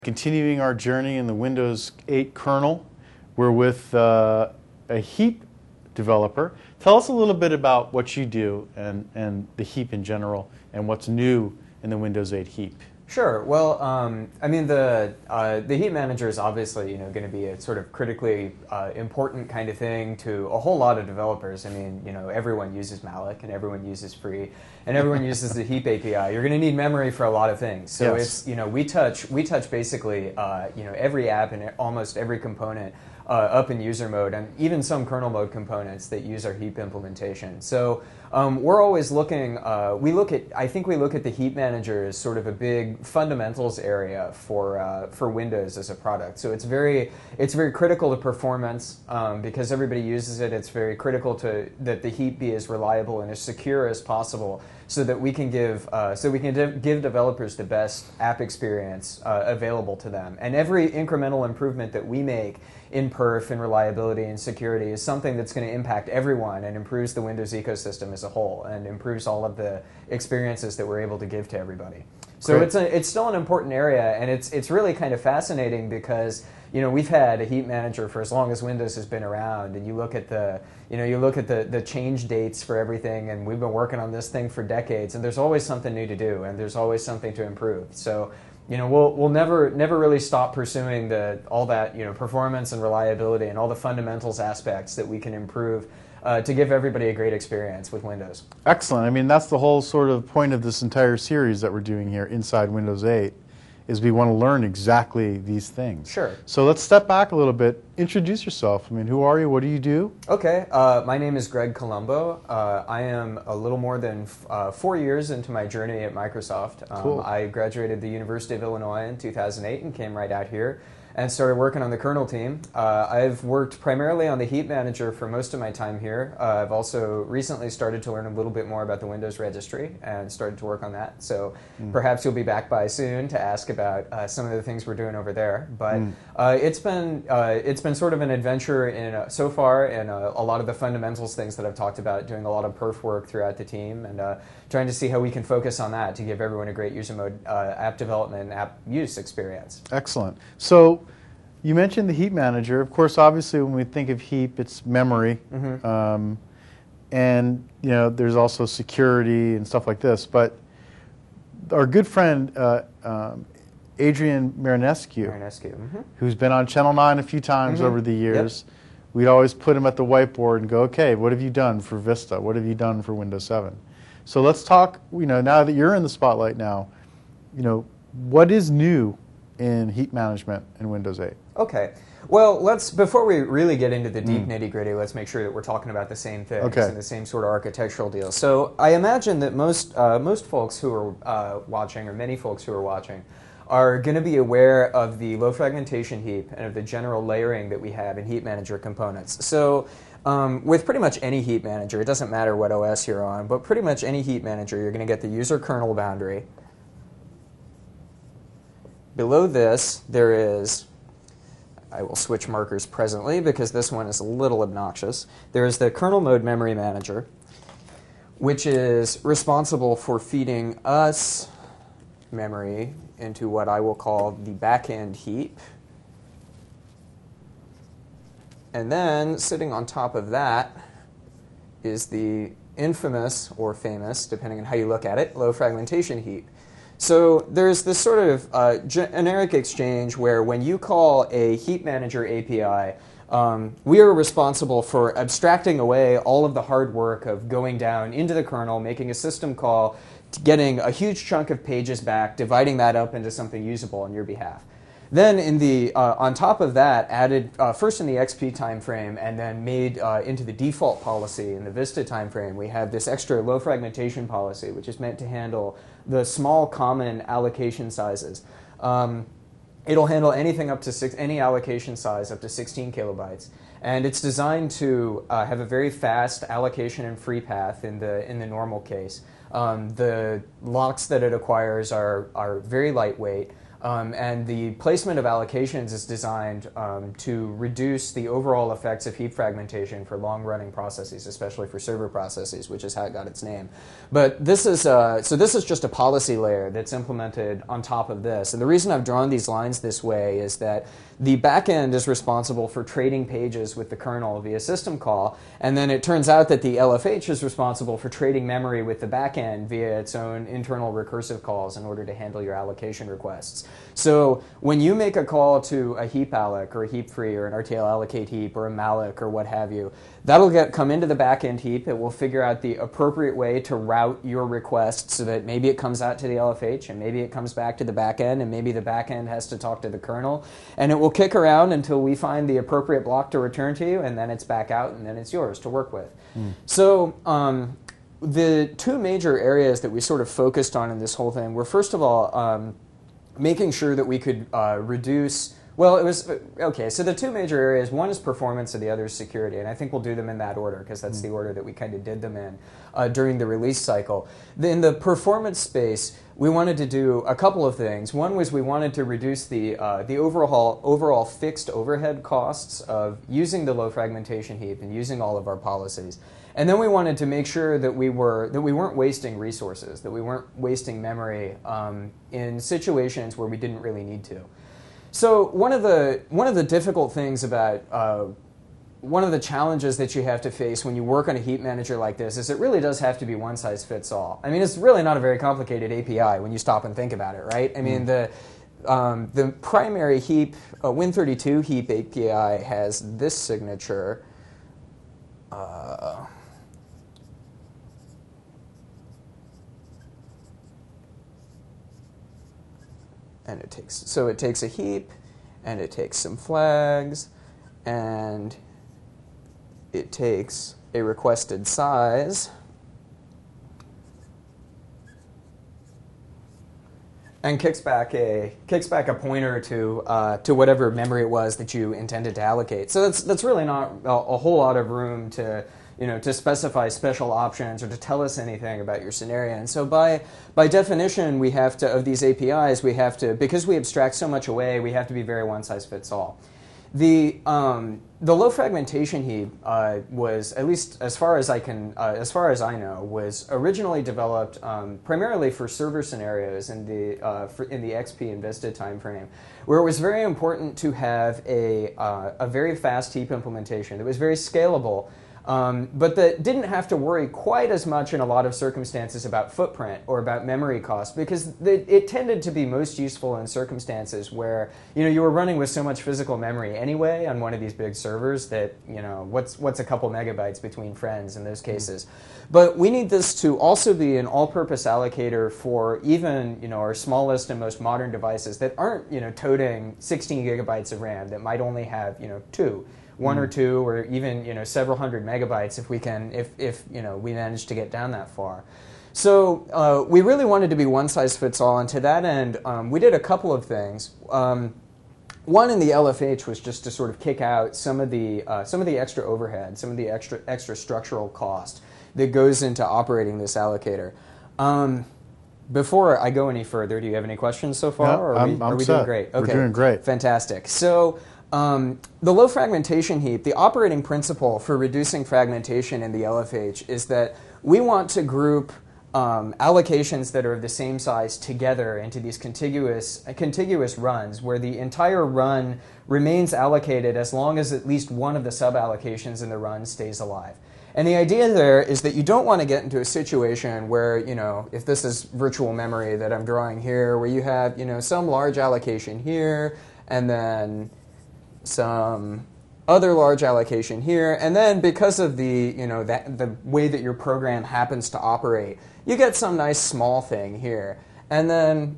Continuing our journey in the Windows 8 kernel, we're with a heap developer. Tell us a little bit about what you do and the heap in general and what's new in the Windows 8 heap. Sure. Well, I mean, the heap manager is obviously going to be a sort of critically important kind of thing to a whole lot of developers. I mean, everyone uses malloc and everyone uses free and everyone uses the heap API. You're going to need memory for a lot of things. So yes. It's we touch basically every app and almost every component up in user mode, and even some kernel mode components that use our heap implementation. So we're always looking. I think we look at the heap manager as sort of a big fundamentals area for Windows as a product. So it's very critical to performance because everybody uses it. It's very critical that the heap be as reliable and as secure as possible, so that we can give developers the best app experience available to them. And every incremental improvement that we make in perf and reliability and security is something that's going to impact everyone and improves the Windows ecosystem as a whole and improves all of the experiences that we're able to give to everybody. So it's still an important area, and it's really kind of fascinating because we've had a heap manager for as long as Windows has been around, and you look at the change dates for everything, and we've been working on this thing for decades, and there's always something new to do, and there's always something to improve. So we'll never really stop pursuing all that performance and reliability and all the fundamentals aspects that we can improve to give everybody a great experience with Windows. Excellent. I mean, that's the whole sort of point of this entire series that we're doing here inside Windows 8, is we want to learn exactly these things. Sure. So let's step back a little bit. Introduce yourself. I mean, who are you? What do you do? Okay. My name is Greg Colombo. I am a little more than 4 years into my journey at Microsoft. Cool. I graduated the University of Illinois in 2008 and came right out here and started working on the kernel team. I've worked primarily on the heap manager for most of my time here. I've also recently started to learn a little bit more about the Windows registry and started to work on that. So perhaps you'll be back by soon to ask about some of the things we're doing over there. But it's been sort of an adventure so far, and a lot of the fundamentals things that I've talked about, doing a lot of perf work throughout the team, and trying to see how we can focus on that to give everyone a great user mode app development and app use experience. Excellent. So you mentioned the heap manager. Of course, obviously, when we think of heap, it's memory, and there's also security and stuff like this. But our good friend Adrian Marinescu, who's been on Channel 9 a few times over the years, we'd always put him at the whiteboard and go, "Okay, what have you done for Vista? What have you done for Windows 7?" So let's talk. Now that you're in the spotlight now, what is new in heap management in Windows 8? Okay. Well, before we really get into the deep nitty-gritty, let's make sure that we're talking about the same things and the same sort of architectural deal. So I imagine that most folks who are watching, or many folks who are watching, are going to be aware of the low fragmentation heap and of the general layering that we have in heap manager components. So with pretty much any heap manager, it doesn't matter what OS you're on, but pretty much any heap manager, you're going to get the user kernel boundary. Below this, there is, I will switch markers presently because this one is a little obnoxious. There is the kernel mode memory manager, which is responsible for feeding us memory into what I will call the backend heap. And then sitting on top of that is the infamous, or famous, depending on how you look at it, low fragmentation heap. So there's this sort of generic exchange where when you call a heap manager API, we are responsible for abstracting away all of the hard work of going down into the kernel, making a system call, getting a huge chunk of pages back, dividing that up into something usable on your behalf. Then on top of that, added first in the XP timeframe and then made into the default policy in the Vista timeframe, we have this extra low fragmentation policy, which is meant to handle the small common allocation sizes. It'll handle anything up to any allocation size up to 16 kilobytes. And it's designed to have a very fast allocation and free path in the normal case. The locks that it acquires are very lightweight. And the placement of allocations is designed to reduce the overall effects of heap fragmentation for long-running processes, especially for server processes, which is how it got its name. But this is so this is just a policy layer that's implemented on top of this. And the reason I've drawn these lines this way is that the backend is responsible for trading pages with the kernel via system call, and then it turns out that the LFH is responsible for trading memory with the backend via its own internal recursive calls in order to handle your allocation requests. So when you make a call to a heap alloc or a heap free or an RTL allocate heap or a malloc or what have you, that'll come into the backend heap. It will figure out the appropriate way to route your request so that maybe it comes out to the LFH and maybe it comes back to the backend and maybe the backend has to talk to the kernel. And it will kick around until we find the appropriate block to return to you, and then it's back out and then it's yours to work with. So the two major areas that we sort of focused on in this whole thing were, first of all, making sure that we could reduce, well, it was, okay, so the two major areas, one is performance and the other is security, and I think we'll do them in that order because that's the order that we kind of did them in during the release cycle. In the performance space, we wanted to do a couple of things. One was we wanted to reduce the overall fixed overhead costs of using the low fragmentation heap and using all of our policies. And then we wanted to make sure that we weren't wasting resources, that we weren't wasting memory in situations where we didn't really need to. So one of the difficult things about one of the challenges that you have to face when you work on a heap manager like this is it really does have to be one size fits all. I mean, it's really not a very complicated API when you stop and think about it, right? I mean, the primary heap Win32 heap API has this signature. And it takes a heap, and it takes some flags, and it takes a requested size, and kicks back a pointer to whatever memory it was that you intended to allocate. So that's really not a whole lot of room to to specify special options or to tell us anything about your scenario. And so by definition, we have to, of these APIs, we have to, because we abstract so much away, we have to be very one size fits all. The low fragmentation heap was, at least as far as I know, was originally developed primarily for server scenarios in the XP and Vista timeframe, where it was very important to have a very fast heap implementation that was very scalable. But that didn't have to worry quite as much in a lot of circumstances about footprint or about memory cost, because it tended to be most useful in circumstances where you were running with so much physical memory anyway on one of these big servers that what's a couple megabytes between friends in those cases. But we need this to also be an all-purpose allocator for even our smallest and most modern devices that aren't toting 16 gigabytes of RAM, that might only have one or two, or even several hundred megabytes if we can, if we manage to get down that far. So we really wanted to be one size fits all, and to that end, we did a couple of things. One in the LFH was just to sort of kick out some of the extra overhead, some of the extra structural cost that goes into operating this allocator. Before I go any further, do you have any questions so far? No, or are we doing great? Okay. We're doing great. Fantastic. So. The low fragmentation heap, the operating principle for reducing fragmentation in the LFH is that we want to group allocations that are of the same size together into these contiguous runs where the entire run remains allocated as long as at least one of the sub-allocations in the run stays alive. And the idea there is that you don't want to get into a situation where, if this is virtual memory that I'm drawing here, where you have, some large allocation here, and then some other large allocation here, and then because of the the way that your program happens to operate, you get some nice small thing here, and then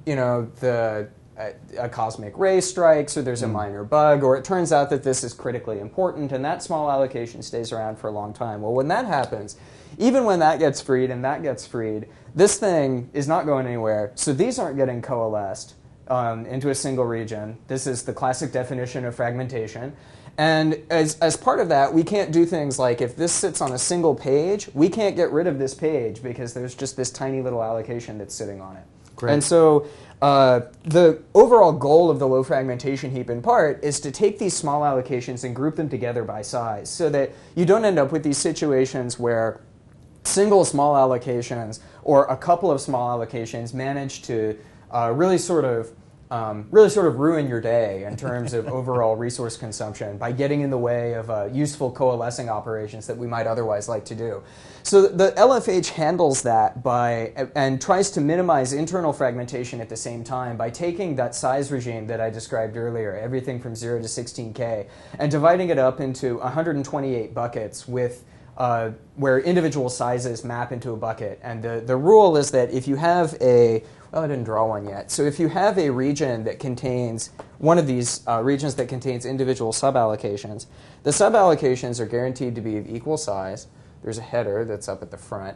a cosmic ray strikes, or there's a minor bug, or it turns out that this is critically important, and that small allocation stays around for a long time. Well, when that happens, even when that gets freed and that gets freed, this thing is not going anywhere. So these aren't getting coalesced into a single region. This is the classic definition of fragmentation. And as part of that, we can't do things like if this sits on a single page, we can't get rid of this page because there's just this tiny little allocation that's sitting on it. And so the overall goal of the low fragmentation heap in part is to take these small allocations and group them together by size so that you don't end up with these situations where single small allocations or a couple of small allocations manage to really sort of ruin your day in terms of overall resource consumption by getting in the way of useful coalescing operations that we might otherwise like to do. So the LFH handles that and tries to minimize internal fragmentation at the same time by taking that size regime that I described earlier, everything from 0 to 16K, and dividing it up into 128 buckets with where individual sizes map into a bucket. And the rule is that if you have I didn't draw one yet. So if you have a region that contains one of these regions that contains individual suballocations, the suballocations are guaranteed to be of equal size. There's a header that's up at the front,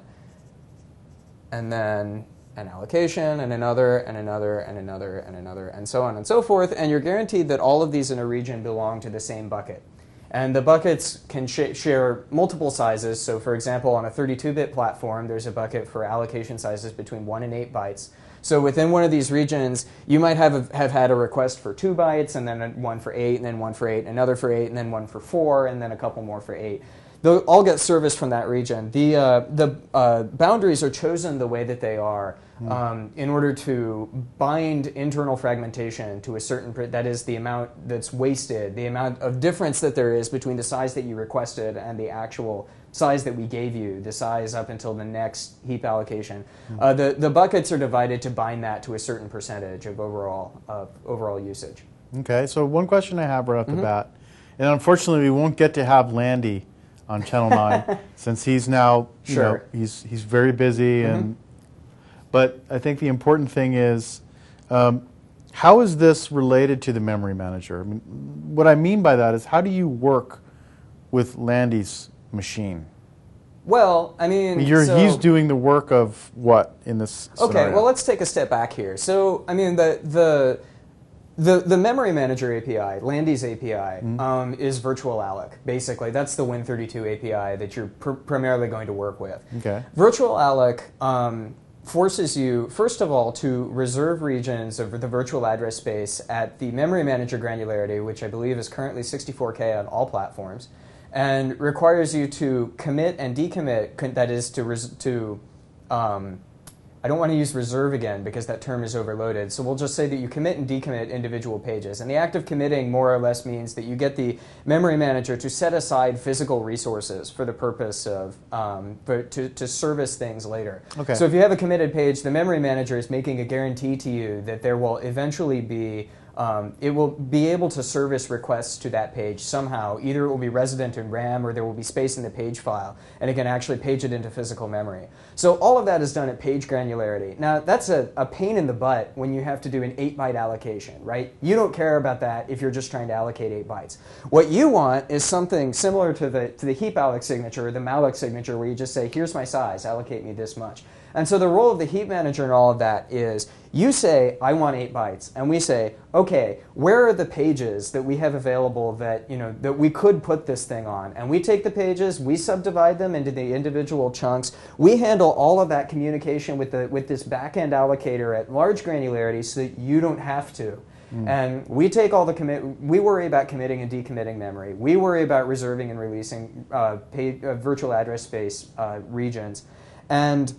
and then an allocation, and another, and another, and another, and another, and so on and so forth. And you're guaranteed that all of these in a region belong to the same bucket. And the buckets can share multiple sizes. So for example, on a 32-bit platform, there's a bucket for allocation sizes between 1 and 8 bytes. So within one of these regions, you might have had a request for 2 bytes, and then one for 8, and then one for 8, another for 8, and then one for 4, and then a couple more for 8. They'll all get service from that region. The boundaries are chosen the way that they are in order to bind internal fragmentation to a certain, that is the amount that's wasted, the amount of difference that there is between the size that you requested and the actual size that we gave you, the size up until the next heap allocation. The buckets are divided to bind that to a certain percentage of overall usage. Okay, so one question I have right off the bat, and unfortunately we won't get to have Landy on Channel 9 since he's now, he's very busy, but I think the important thing is, how is this related to the memory manager? I mean, what I mean by that is, how do you work with Landy's machine? Well, I mean, he's doing the work of what in this scenario? Okay, well, let's take a step back here. So, I mean, the memory manager API, Landy's API, is virtual alloc. Basically, that's the Win32 API that you're primarily going to work with. Okay. Virtual alloc forces you, first of all, to reserve regions of the virtual address space at the memory manager granularity, which I believe is currently 64K on all platforms, and requires you to commit and decommit, that is I don't want to use reserve again because that term is overloaded, so we'll just say that you commit and decommit individual pages. And the act of committing more or less means that you get the memory manager to set aside physical resources for the purpose of, to service things later. Okay. So if you have a committed page, the memory manager is making a guarantee to you that there will eventually be it will be able to service requests to that page somehow. Either it will be resident in RAM or there will be space in the page file, and it can actually page it into physical memory. So all of that is done at page granularity. Now, that's a pain in the butt when you have to do an 8-byte allocation, right? You don't care about that if you're just trying to allocate 8 bytes. What you want is something similar to the heap alloc signature or the malloc signature where you just say, here's my size, allocate me this much. And so the role of the heap manager and all of that is you say, I want 8 bytes. And we say, okay, where are the pages that we have available that, that we could put this thing on? And we take the pages, we subdivide them into the individual chunks. We handle all of that communication with this back-end allocator at large granularity so that you don't have to. And we take all we worry about committing and decommitting memory. We worry about reserving and releasing virtual address space regions. And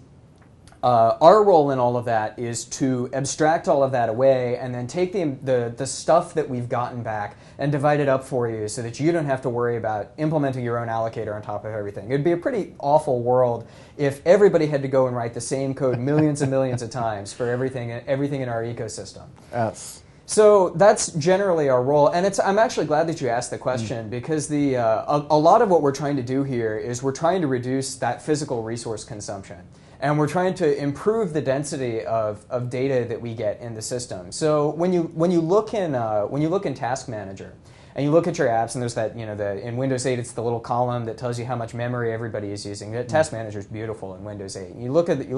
our role in all of that is to abstract all of that away and then take the stuff that we've gotten back and divide it up for you so that you don't have to worry about implementing your own allocator on top of everything. It'd be a pretty awful world if everybody had to go and write the same code millions and millions of times for everything in our ecosystem. Yes. So that's generally our role, and I'm actually glad that you asked the question because a lot of what we're trying to do here is we're trying to reduce that physical resource consumption. And we're trying to improve the density of data that we get in the system. So when you look in Task Manager, and you look at your apps, and there's that in Windows 8 it's the little column that tells you how much memory everybody is using. Task Manager is beautiful in Windows 8. You look at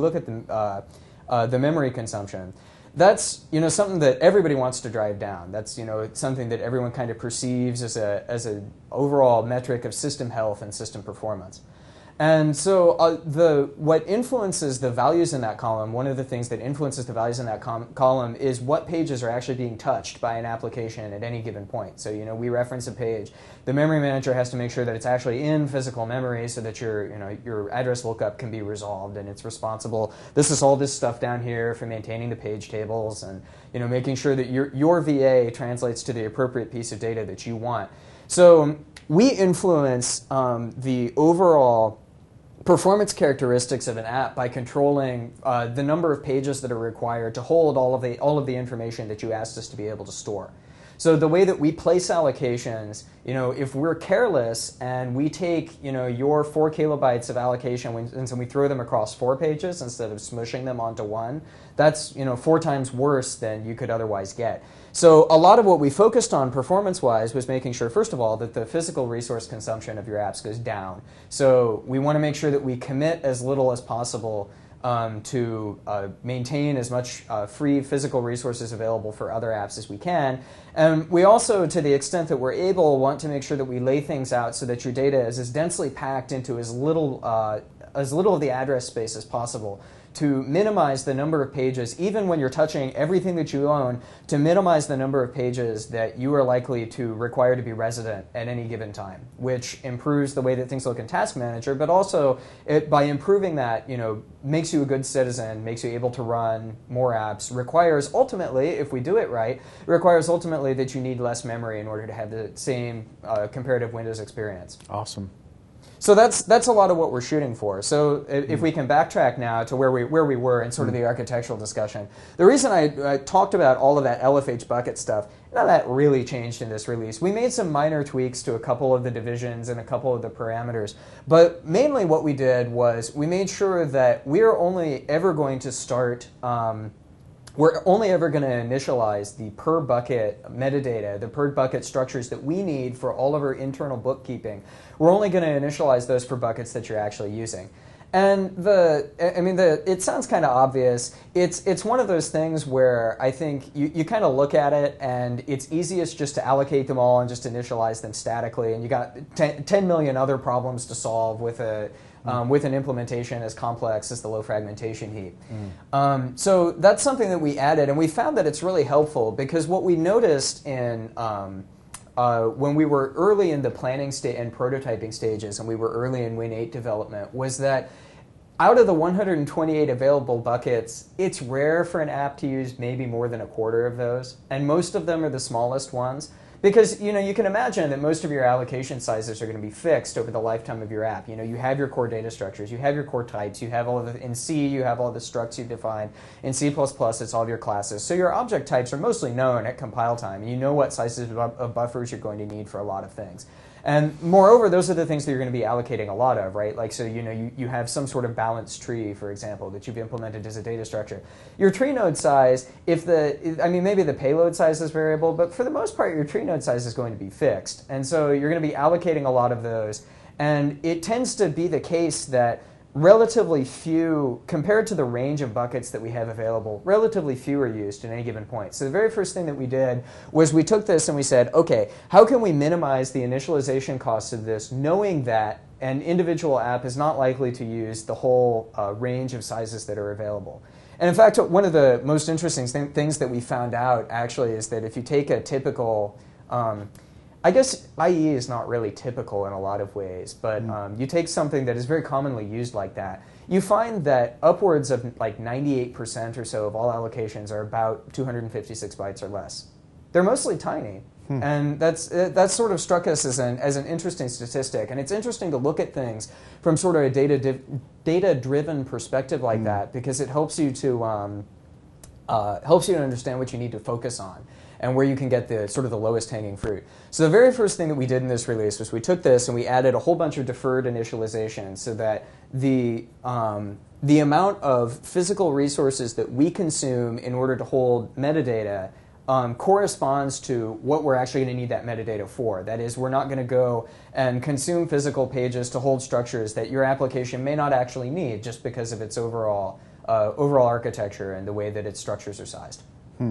the memory consumption. That's something that everybody wants to drive down. That's something that everyone kind of perceives as a overall metric of system health and system performance. And so what influences the values in that column, one of the things that influences the values in that column is what pages are actually being touched by an application at any given point. So, we reference a page. The memory manager has to make sure that it's actually in physical memory so that your address lookup can be resolved and it's responsible. This is all this stuff down here for maintaining the page tables and, making sure that your VA translates to the appropriate piece of data that you want. So we influence the overall performance characteristics of an app by controlling the number of pages that are required to hold all of the information that you asked us to be able to store. So the way that we place allocations, if we're careless and we take your 4 kilobytes of allocation and we throw them across 4 pages instead of smushing them onto one, that's 4 times worse than you could otherwise get. So a lot of what we focused on performance-wise was making sure, first of all, that the physical resource consumption of your apps goes down. So we want to make sure that we commit as little as possible to maintain as much free physical resources available for other apps as we can. And we also, to the extent that we're able, want to make sure that we lay things out so that your data is as densely packed into as little of the address space as possible, to minimize the number of pages, even when you're touching everything that you own, to minimize the number of pages that you are likely to require to be resident at any given time, which improves the way that things look in Task Manager, but also by improving that, makes you a good citizen, makes you able to run more apps, requires ultimately, if we do it right, requires ultimately that you need less memory in order to have the same comparative Windows experience. Awesome. So that's a lot of what we're shooting for. So if we can backtrack now to where we were in sort of the architectural discussion, the reason I talked about all of that LFH bucket stuff, none of that really changed in this release. We made some minor tweaks to a couple of the divisions and a couple of the parameters, but mainly what we did was we made sure that we're only ever going to start we're only ever going to initialize the per bucket metadata, the per bucket structures that we need for all of our internal bookkeeping. We're only going to initialize those for buckets that you're actually using. And it sounds kind of obvious. It's one of those things where I think you kind of look at it and it's easiest just to allocate them all and just initialize them statically. And you got 10 million other problems to solve with an implementation as complex as the low fragmentation heap. So that's something that we added, and we found that it's really helpful because what we noticed in when we were early in the planning and prototyping stages and we were early in Win8 development was that out of the 128 available buckets, it's rare for an app to use maybe more than a quarter of those, and most of them are the smallest ones. Because you can imagine that most of your allocation sizes are going to be fixed over the lifetime of your app. You have your core data structures, you have your core types, you have all of in C you have all the structs you define. In C++ it's all of your classes. So your object types are mostly known at compile time. You know what sizes of buffers you're going to need for a lot of things. And moreover, those are the things that you're going to be allocating a lot of, right? Like, so you have some sort of balanced tree, for example, that you've implemented as a data structure. Your tree node size, maybe the payload size is variable, but for the most part, your tree node size is going to be fixed. And so you're going to be allocating a lot of those. And it tends to be the case that relatively few, compared to the range of buckets that we have available, relatively few are used at any given point. So the very first thing that we did was we took this and we said, okay, how can we minimize the initialization costs of this, knowing that an individual app is not likely to use the whole range of sizes that are available. And in fact, one of the most interesting things that we found out actually is that if you take a typical I guess IE is not really typical in a lot of ways, but you take something that is very commonly used like that, you find that upwards of like 98% or so of all allocations are about 256 bytes or less. They're mostly tiny. And that sort of struck us as an interesting statistic. And it's interesting to look at things from sort of a data-driven perspective like that, because it helps you to understand what you need to focus on and where you can get the sort of the lowest hanging fruit. So the very first thing that we did in this release was we took this and we added a whole bunch of deferred initialization so that the amount of physical resources that we consume in order to hold metadata corresponds to what we're actually going to need that metadata for. That is, we're not going to go and consume physical pages to hold structures that your application may not actually need just because of its overall architecture and the way that its structures are sized.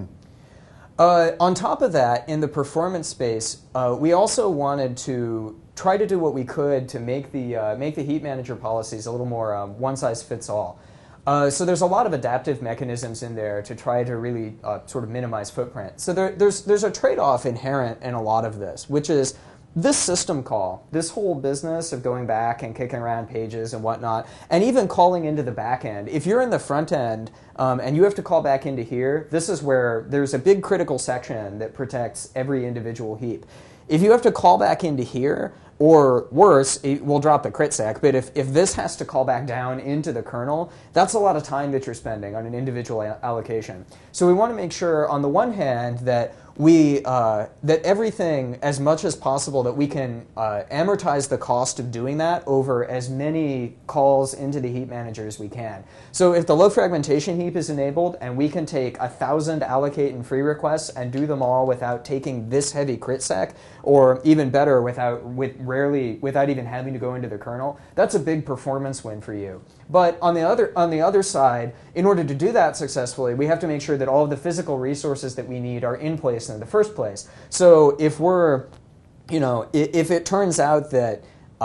On top of that, in the performance space, we also wanted to try to do what we could to make the heap manager policies a little more one-size-fits-all. So there's a lot of adaptive mechanisms in there to try to really sort of minimize footprint. So there's a trade-off inherent in a lot of this, which is this system call, this whole business of going back and kicking around pages and whatnot, and even calling into the back end. If you're in the front end and you have to call back into here, this is where there's a big critical section that protects every individual heap. If you have to call back into here, or worse, we'll drop the crit sec, but if this has to call back down into the kernel, that's a lot of time that you're spending on an individual allocation. So we want to make sure, on the one hand, that that everything, as much as possible, that we can amortize the cost of doing that over as many calls into the heap manager as we can. So if the low fragmentation heap is enabled and we can take 1,000 allocate and free requests and do them all without taking this heavy crit sec, or even better, without even having to go into the kernel, that's a big performance win for you. But on the other side, in order to do that successfully, we have to make sure that all of the physical resources that we need are in place in the first place. So if if it turns out that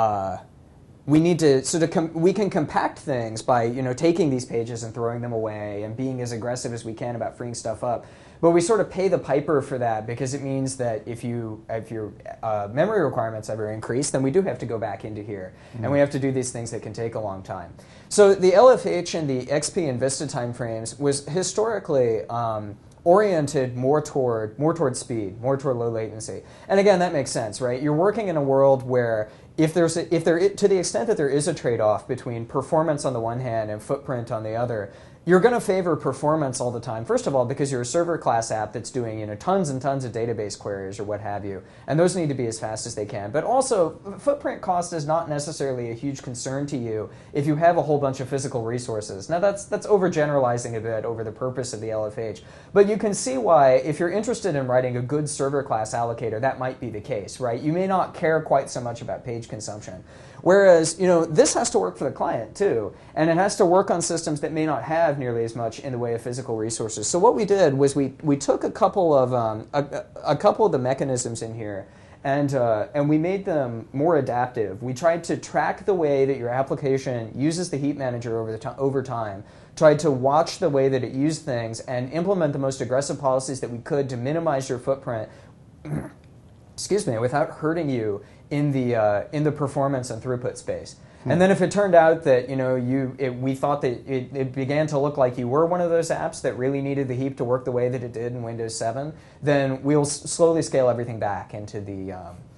we need to we can compact things by taking these pages and throwing them away and being as aggressive as we can about freeing stuff up. But we sort of pay the piper for that, because it means that if your memory requirements ever increase, then we do have to go back into here, and we have to do these things that can take a long time. So the LFH and the XP and Vista timeframes was historically oriented more toward speed, more toward low latency. And again, that makes sense, right? You're working in a world where to the extent that there is a trade-off between performance on the one hand and footprint on the other, you're going to favor performance all the time. First of all, because you're a server class app that's doing tons and tons of database queries or what have you, and those need to be as fast as they can. But also, footprint cost is not necessarily a huge concern to you if you have a whole bunch of physical resources. Now that's overgeneralizing a bit over the purpose of the LFH, but you can see why, if you're interested in writing a good server class allocator, that might be the case, right? You may not care quite so much about page consumption. Whereas, this has to work for the client too, and it has to work on systems that may not have nearly as much in the way of physical resources. So what we did was we took a couple of the mechanisms in here, and we made them more adaptive. We tried to track the way that your application uses the heap manager over time, tried to watch the way that it used things, and implement the most aggressive policies that we could to minimize your footprint, excuse me, without hurting you in the performance and throughput space. And then if it turned out that we thought that it began to look like you were one of those apps that really needed the heap to work the way that it did in Windows 7, then we'll slowly scale everything back into the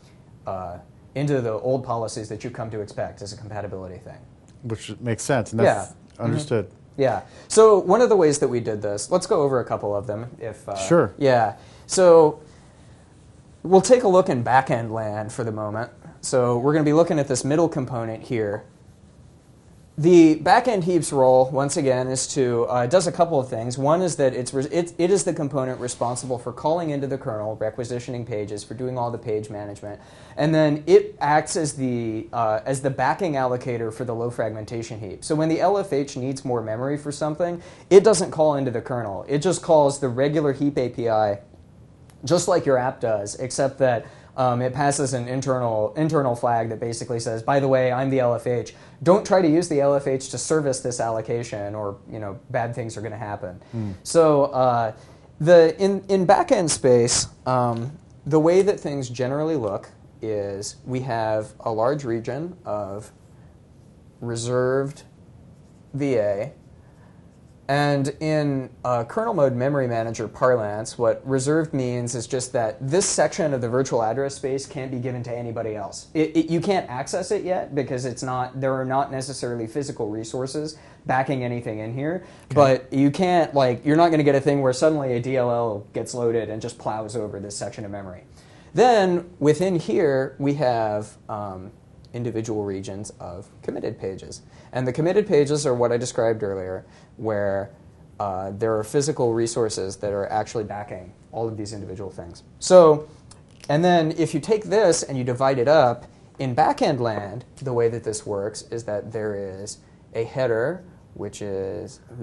old policies that you've come to expect as a compatibility thing. Which makes sense, and that's understood. Yeah. So one of the ways that we did this, let's go over a couple of them. Sure. Yeah. So we'll take a look in backend land for the moment. So we're going to be looking at this middle component here. The backend heap's role, once again, is it does a couple of things. One is that it is the component responsible for calling into the kernel, requisitioning pages, for doing all the page management, and then it acts as the backing allocator for the low fragmentation heap. So when the LFH needs more memory for something, it doesn't call into the kernel. It just calls the regular heap API, just like your app does, except that it passes an internal flag that basically says, by the way, I'm the LFH. Don't try to use the LFH to service this allocation, or bad things are going to happen. So in backend space, the way that things generally look is we have a large region of reserved VA. And in kernel mode memory manager parlance, what reserved means is just that this section of the virtual address space can't be given to anybody else. You can't access it yet because there are not necessarily physical resources backing anything in here. Okay. But you can't, you're not going to get a thing where suddenly a DLL gets loaded and just plows over this section of memory. Then within here we have individual regions of committed pages. And the committed pages are what I described earlier, where there are physical resources that are actually backing all of these individual things. So, and then if you take this and you divide it up, in backend land, the way that this works is that there is a header, whose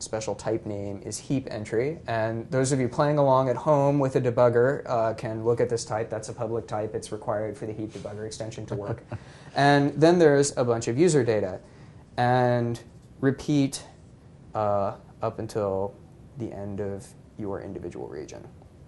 special type name is heap entry. And those of you playing along at home with a debugger can look at this type. That's a public type. It's required for the heap debugger extension to work. And then there's a bunch of user data. And repeat up until the end of your individual region.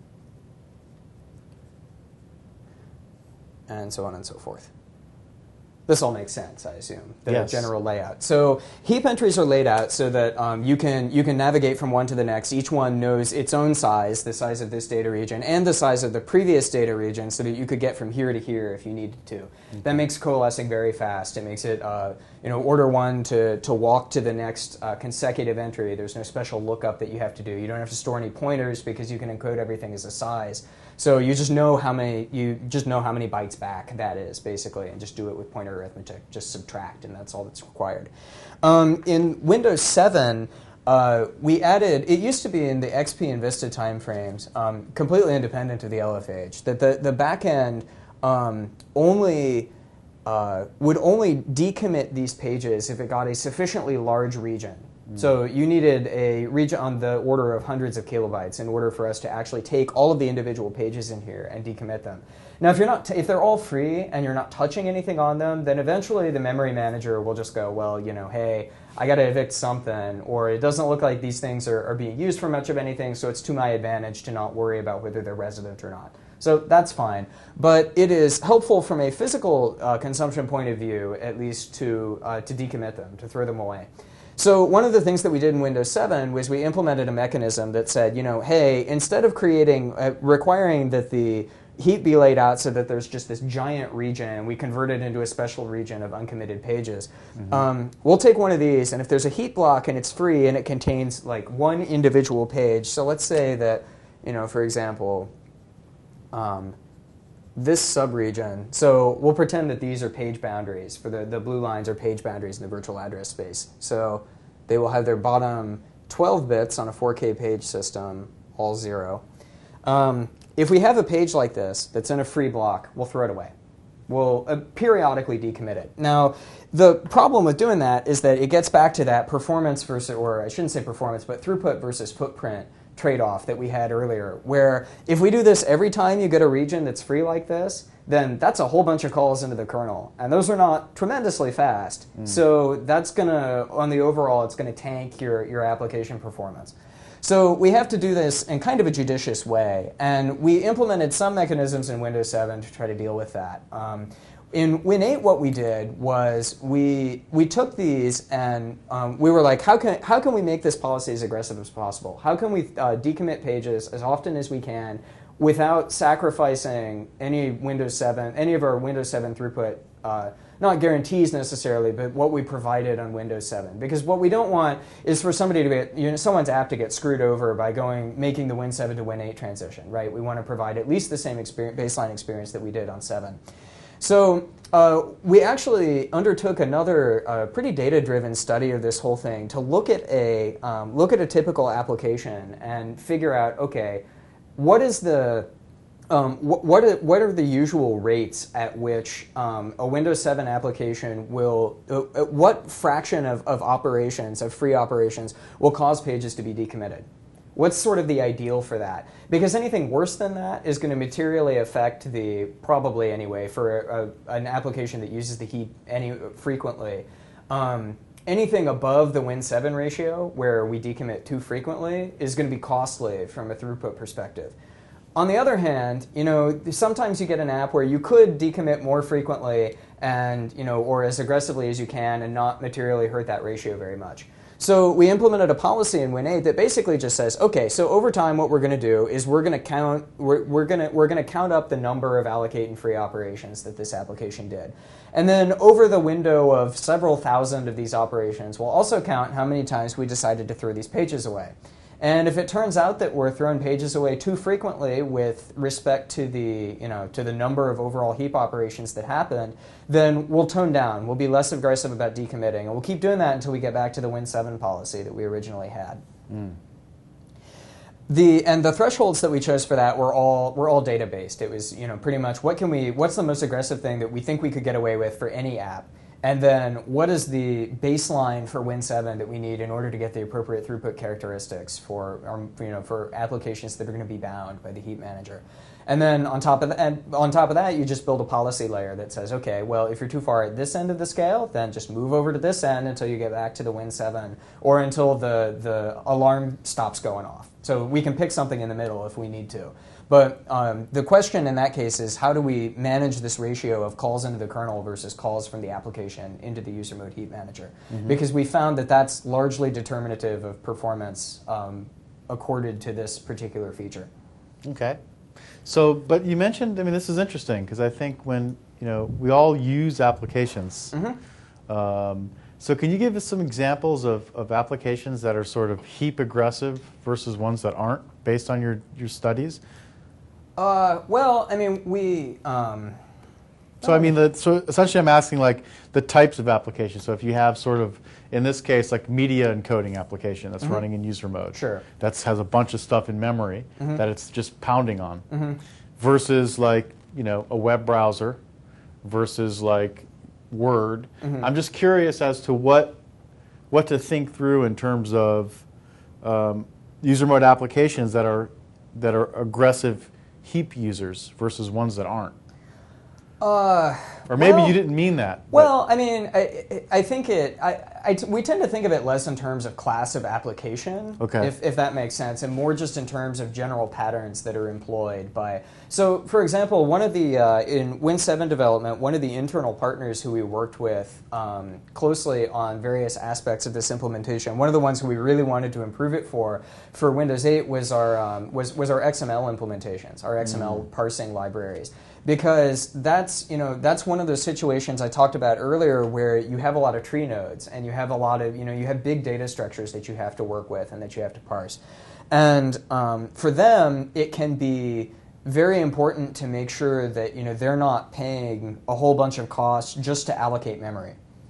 And so on and so forth. This all makes sense, I assume, the yes. general layout. So heap entries are laid out so that you can navigate from one to the next. Each one knows its own size, the size of this data region, and the size of the previous data region, so that you could get from here to here if you needed to. Mm-hmm. That makes coalescing very fast. It makes it order one to walk to the next consecutive entry. There's no special lookup that you have to do. You don't have to store any pointers because you can encode everything as a size. So you just know how many bytes back that is, basically, and just do it with pointer arithmetic. Just subtract, and that's all that's required. In Windows 7, we added, it used to be in the XP and Vista timeframes, completely independent of the LFH, that the backend would only decommit these pages if it got a sufficiently large region. So you needed a region on the order of hundreds of kilobytes in order for us to actually take all of the individual pages in here and decommit them. Now, if they're all free and you're not touching anything on them, then eventually the memory manager will just go, well, hey, I got to evict something, or it doesn't look like these things are being used for much of anything, so it's to my advantage to not worry about whether they're resident or not. So that's fine. But it is helpful from a physical consumption point of view, at least, to decommit them, to throw them away. So one of the things that we did in Windows 7 was we implemented a mechanism that said, hey, instead of requiring that the heap be laid out so that there's just this giant region and we convert it into a special region of uncommitted pages, we'll take one of these, and if there's a heap block and it's free and it contains like one individual page, so let's say that, for example, this subregion, so we'll pretend that these are page boundaries. For the blue lines are page boundaries in the virtual address space. So they will have their bottom 12 bits on a 4K page system, all 0. If we have a page like this that's in a free block, we'll throw it away. We'll periodically decommit it. Now, the problem with doing that is that it gets back to that performance versus, or I shouldn't say performance, but throughput versus footprint trade-off that we had earlier, where if we do this every time you get a region that's free like this, then that's a whole bunch of calls into the kernel, and those are not tremendously fast. So that's gonna, on the overall, it's gonna tank your application performance. So we have to do this in kind of a judicious way, and we implemented some mechanisms in Windows 7 to try to deal with that. In Win 8, what we did was we took these and we were like, how can we make this policy as aggressive as possible? How can we decommit pages as often as we can without sacrificing any of our Windows 7 throughput, not guarantees necessarily, but what we provided on Windows 7? Because what we don't want is for somebody to get, someone's app to get screwed over by making the Win 7 to Win 8 transition, right? We want to provide at least the same baseline experience that we did on 7. So we actually undertook another pretty data-driven study of this whole thing to look at a typical application and figure out, okay, what is the what are the usual rates at which a Windows 7 application will, what fraction of operations, of free operations, will cause pages to be decommitted? What's sort of the ideal for that? Because anything worse than that is going to materially affect probably anyway, for an application that uses the heap frequently. Anything above the Win 7 ratio, where we decommit too frequently, is going to be costly from a throughput perspective. On the other hand, sometimes you get an app where you could decommit more frequently and, or as aggressively as you can and not materially hurt that ratio very much. So we implemented a policy in Win 8 that basically just says, okay, so over time what we're going to do is we're going to count up the number of allocate and free operations that this application did. And then over the window of several thousand of these operations, we'll also count how many times we decided to throw these pages away. And if it turns out that we're throwing pages away too frequently with respect to the number of overall heap operations that happened, then we'll tone down. We'll be less aggressive about decommitting, and we'll keep doing that until we get back to the Win 7 policy that we originally had. The thresholds that we chose for that were all data-based. It was pretty much what's the most aggressive thing that we think we could get away with for any app. And then what is the baseline for Win7 that we need in order to get the appropriate throughput characteristics for for applications that are going to be bound by the heap manager. And then on top of that, you just build a policy layer that says, okay, well, if you're too far at this end of the scale, then just move over to this end until you get back to the Win7 or until the alarm stops going off. So we can pick something in the middle if we need to. But the question in that case is, how do we manage this ratio of calls into the kernel versus calls from the application into the user mode heap manager? Mm-hmm. Because we found that that's largely determinative of performance accorded to this particular feature. Okay. So, but you mentioned, I mean, this is interesting because I think when, we all use applications. Mm-hmm. So can you give us some examples of applications that are sort of heap aggressive versus ones that aren't based on your studies? Well, I mean, we... so essentially I'm asking like the types of applications. So if you have sort of, in this case, like media encoding application that's mm-hmm. running in user mode. Sure. That has a bunch of stuff in memory mm-hmm. that it's just pounding on. Mm-hmm. Versus like, a web browser versus like Word. Mm-hmm. I'm just curious as to what to think through in terms of user mode applications that are aggressive heap users versus ones that aren't. Or maybe you didn't mean that. Well, I mean, I think we tend to think of it less in terms of class of application, okay. if that makes sense, and more just in terms of general patterns that are employed by. So, for example, one of the in Win7 development, one of the internal partners who we worked with closely on various aspects of this implementation, one of the ones who we really wanted to improve it for Windows 8 was our XML implementations, our XML parsing libraries. Because that's one of those situations I talked about earlier where you have a lot of tree nodes and you have a lot of, you have big data structures that you have to work with and that you have to parse. And for them, it can be very important to make sure that, they're not paying a whole bunch of costs just to allocate memory.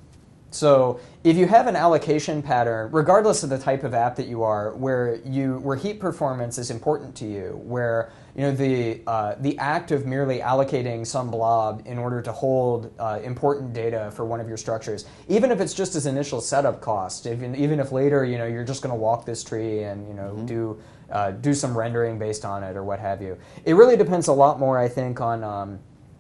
So if you have an allocation pattern, regardless of the type of app that you are, where heap performance is important to you, where the act of merely allocating some blob in order to hold important data for one of your structures, even if it's just as initial setup cost, even if later you're just going to walk this tree and mm-hmm. do some rendering based on it or what have you. It really depends a lot more, I think, on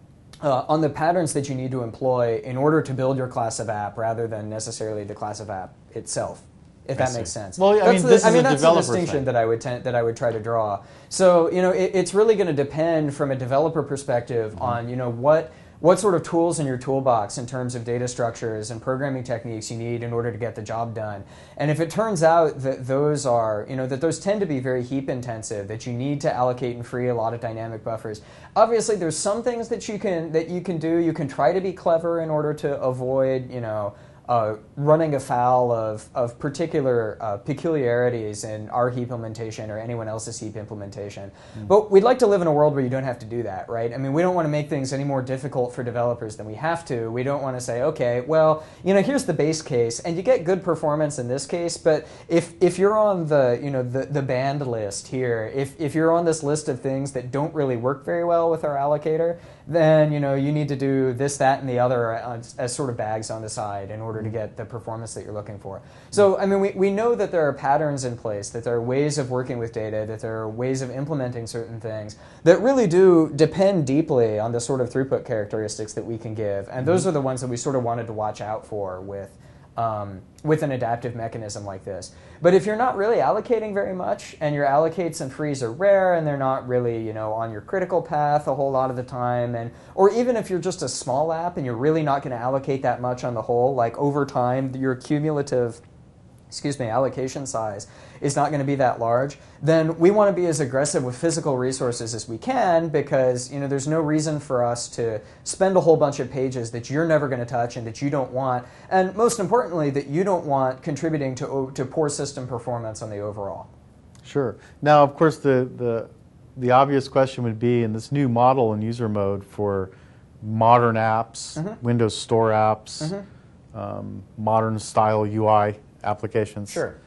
the patterns that you need to employ in order to build your class of app rather than necessarily the class of app itself, if that makes sense. Well, that's the distinction that I would try to draw. So, it's really going to depend from a developer perspective mm-hmm. on, what sort of tools in your toolbox in terms of data structures and programming techniques you need in order to get the job done. And if it turns out that those are, that those tend to be very heap intensive, that you need to allocate and free a lot of dynamic buffers, obviously there's some things that you can do. You can try to be clever in order to avoid, running afoul of particular peculiarities in our heap implementation or anyone else's heap implementation. Mm. But we'd like to live in a world where you don't have to do that, right? I mean, we don't want to make things any more difficult for developers than we have to. We don't want to say, okay, well, here's the base case, and you get good performance in this case, but if you're on the banned list here, if you're on this list of things that don't really work very well with our allocator, then you need to do this, that, and the other as sort of bags on the side in order to get the performance that you're looking for. So, I mean, we know that there are patterns in place, that there are ways of working with data, that there are ways of implementing certain things that really do depend deeply on the sort of throughput characteristics that we can give. And those are the ones that we sort of wanted to watch out for with an adaptive mechanism like this. But if you're not really allocating very much, and your allocates and frees are rare, and they're not really, on your critical path a whole lot of the time, or even if you're just a small app and you're really not going to allocate that much on the whole, like over time, your cumulative allocation size is not going to be that large, then we want to be as aggressive with physical resources as we can because, there's no reason for us to spend a whole bunch of pages that you're never going to touch and that you don't want, and most importantly, that you don't want contributing to poor system performance on the overall. Sure. Now, of course, the obvious question would be, in this new model in user mode for modern apps, mm-hmm. Windows Store apps, mm-hmm. Modern style UI applications. Sure.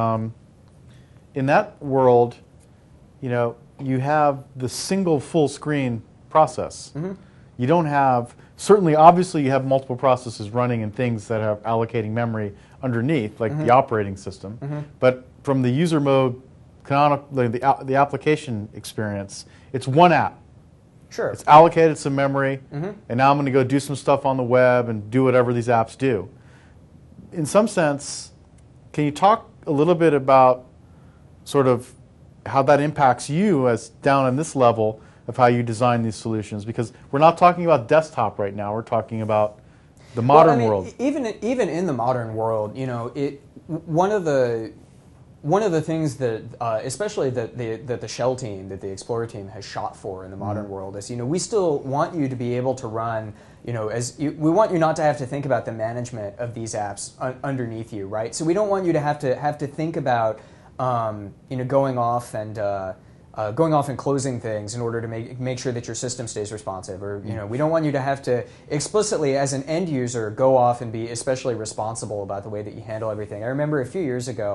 In that world, you have the single full screen process. Mm-hmm. you don't have, certainly, obviously, you have multiple processes running and things that are allocating memory underneath, like the operating system. But from the user mode, the application experience, it's one app. Sure. It's allocated some memory, and now I'm going to go do some stuff on the web and do whatever these apps do. In some sense, can you talk a little bit about sort of how that impacts you as down on this level of how you design these solutions? Because we're not talking about desktop right now. We're talking about the modern world. Even in the modern world, you know, one of the things that, especially that the Shell team, that the Explorer team has shot for in the modern world is, you know, we still want you to be able to run, you know, we want you not to have to think about the management of these apps underneath you, right? So we don't want you to have to think about, you know, going off and closing things in order to make sure that your system stays responsive, or you know, we don't want you to have to explicitly, as an end user, go off and be especially responsible about the way that you handle everything. I remember a few years ago,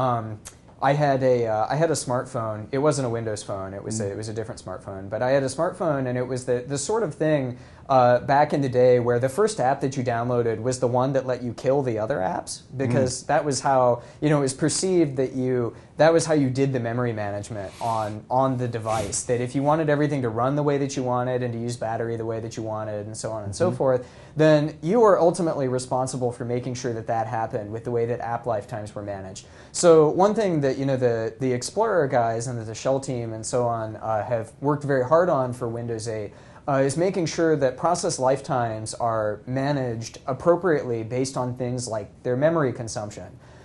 I had a smartphone. It wasn't a Windows phone. It was a different smartphone. But I had a smartphone, and it was the sort of thing back in the day where the first app that you downloaded was the one that let you kill the other apps, because that was how, you know, it was perceived that was how you did the memory management on the device. That if you wanted everything to run the way that you wanted and to use battery the way that you wanted and so on and so forth, then you were ultimately responsible for making sure that happened with the way that app lifetimes were managed. So one thing that, you know, the Explorer guys and the Shell team and so on have worked very hard on for Windows 8 is making sure that process lifetimes are managed appropriately based on things like their memory consumption.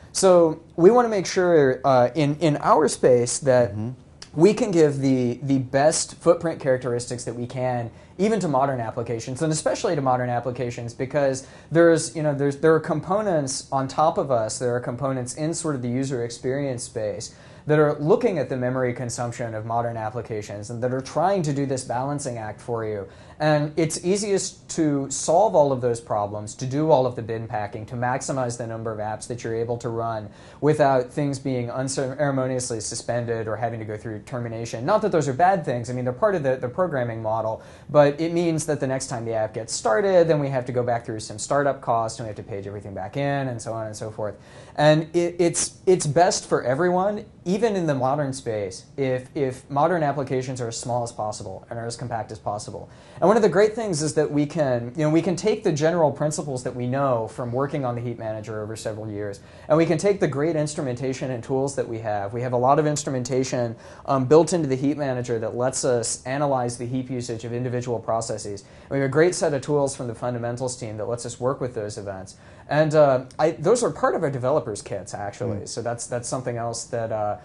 So we want to make sure in our space that we can give the best footprint characteristics that we can, even to modern applications, and especially to modern applications, because there are components on top of us, there are components in sort of the user experience space that are looking at the memory consumption of modern applications and that are trying to do this balancing act for you. And it's easiest to solve all of those problems, to do all of the bin packing, to maximize the number of apps that you're able to run without things being unceremoniously suspended or having to go through termination. Not that those are bad things. I mean, they're part of the programming model, but it means that the next time the app gets started, then we have to go back through some startup costs, and we have to page everything back in, and so on and so forth. And it's best for everyone, even in the modern space, if modern applications are as small as possible and are as compact as possible. And one of the great things is that we can take the general principles that we know from working on the Heap Manager over several years, and we can take the great instrumentation and tools that we have. We have a lot of instrumentation built into the Heap Manager that lets us analyze the heap usage of individual processes. And we have a great set of tools from the fundamentals team that lets us work with those events. And those are part of our developers' kits, actually. So that's something else that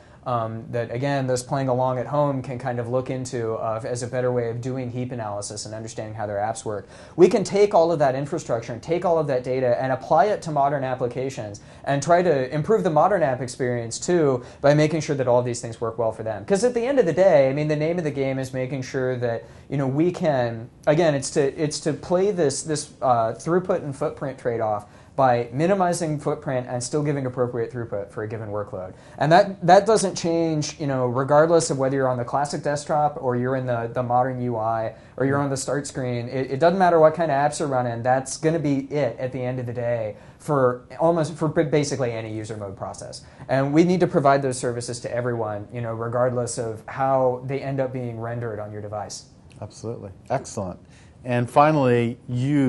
again, those playing along at home can kind of look into as a better way of doing heap analysis and understanding how their apps work. We can take all of that infrastructure and take all of that data and apply it to modern applications and try to improve the modern app experience too by making sure that all of these things work well for them. Because at the end of the day, I mean, the name of the game is making sure that, you know, we can, again, it's to play this throughput and footprint trade-off by minimizing footprint and still giving appropriate throughput for a given workload. And that doesn't change, you know, regardless of whether you're on the classic desktop or you're in the modern UI or you're on the start screen. It doesn't matter what kind of apps are running. That's going to be it at the end of the day for basically any user mode process. And we need to provide those services to everyone, you know, regardless of how they end up being rendered on your device. Absolutely. Excellent. And finally,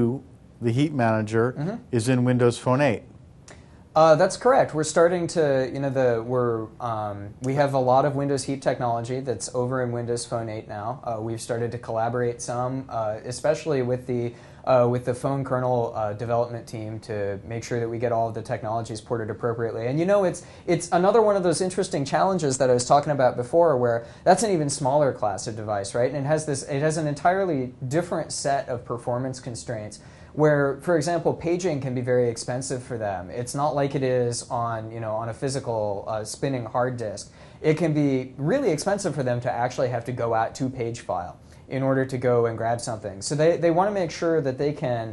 the Heap Manager is in Windows Phone 8. That's correct. We're starting to, you know, we have a lot of Windows Heap technology that's over in Windows Phone 8 now. We've started to collaborate some, especially with the phone kernel development team to make sure that we get all of the technologies ported appropriately. And you know, it's another one of those interesting challenges that I was talking about before, where that's an even smaller class of device, right? And it has an entirely different set of performance constraints, where, for example, paging can be very expensive for them. It's not like it is on a physical spinning hard disk. It can be really expensive for them to actually have to go out to page file in order to go and grab something. So they want to make sure that they can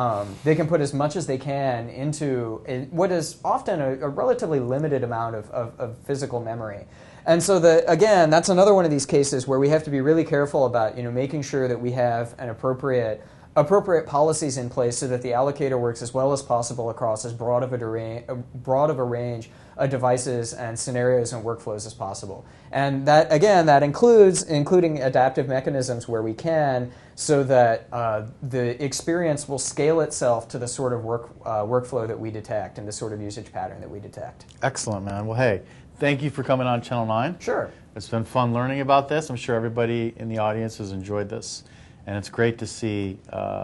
put as much as they can into what is often a relatively limited amount of physical memory. And so again, that's another one of these cases where we have to be really careful about making sure that we have an appropriate policies in place so that the allocator works as well as possible across as broad of a range of devices and scenarios and workflows as possible. And that, again, that including adaptive mechanisms where we can, so that the experience will scale itself to the sort of workflow that we detect and the sort of usage pattern that we detect. Excellent, man. Well, hey, thank you for coming on Channel 9. Sure. It's been fun learning about this. I'm sure everybody in the audience has enjoyed this. And it's great to see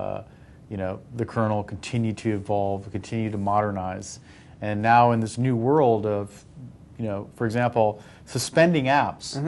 the kernel continue to evolve, continue to modernize. And now in this new world of, for example, suspending apps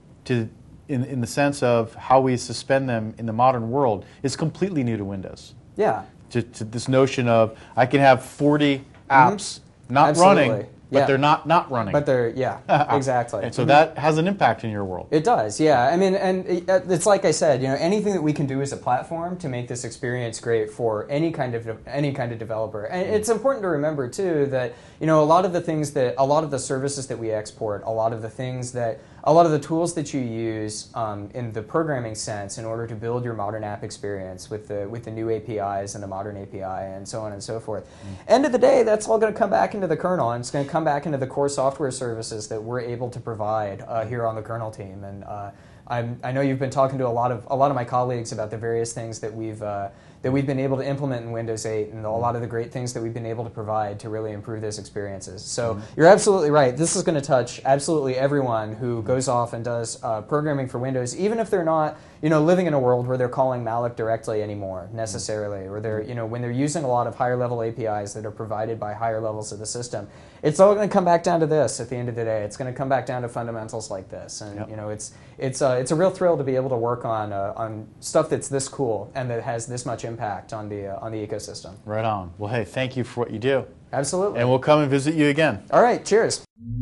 in the sense of how we suspend them in the modern world is completely new to Windows. Yeah. To this notion of I can have 40 apps not running, but they're not running. But they're, exactly. And so that has an impact in your world. It does, yeah. I mean, and it's like I said, anything that we can do as a platform to make this experience great for any kind of developer. And it's important to remember too that a lot of the services that we export, a lot of the tools that you use in the programming sense in order to build your modern app experience with the new APIs and the modern API and so on and so forth. End of the day, that's all going to come back into the kernel, and it's going to come back into the core software services that we're able to provide here on the kernel team. And I know you've been talking to a lot of my colleagues about the various things that we've been able to implement in Windows 8 and a lot of the great things that we've been able to provide to really improve those experiences. So you're absolutely right. This is going to touch absolutely everyone who goes off and does programming for Windows, even if they're not living in a world where they're calling malloc directly anymore necessarily, or they're when they're using a lot of higher level APIs that are provided by higher levels of the system. It's all going to come back down to this at the end of the day. It's going to come back down to fundamentals like this, and it's a real thrill to be able to work on stuff that's this cool and that has this much impact on the ecosystem. Right on. Well, hey, thank you for what you do. Absolutely. And we'll come and visit you again. All right. Cheers.